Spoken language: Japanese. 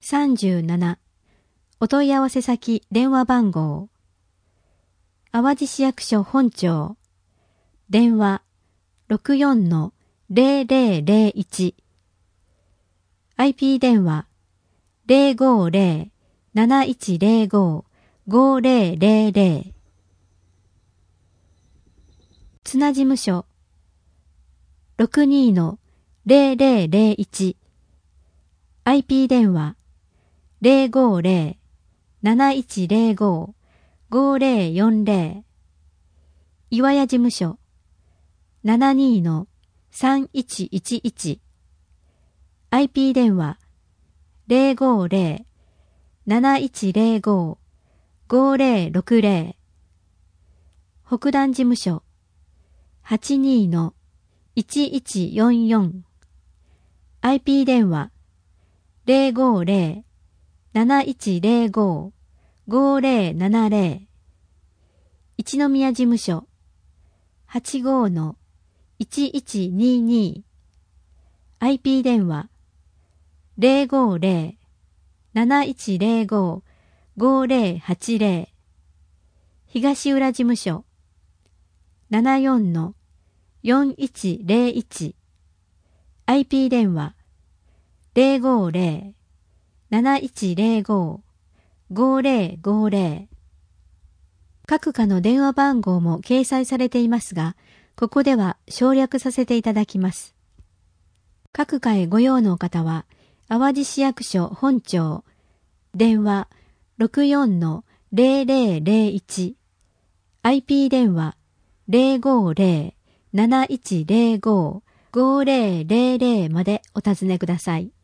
37、お問い合わせ先電話番号。淡路市役所本庁。電話 64-0001。IP 電話 050-7105-5000。綱事務所 62-0001。IP 電話 050-7105-5040。岩屋事務所 72-3111。IP 電話 050-7105-5060。北段事務所 82-1144。IP 電話 050-7105-5070。一宮事務所 85-1122。IP 電話 050-7105-5080。東浦事務所 74-4101。IP 電話 050-7105-5050。各課の電話番号も掲載されていますが、ここでは省略させていただきます。各課へご用の方は、淡路市役所本庁、電話 64-0001、IP 電話 050-7105-5000までお尋ねください。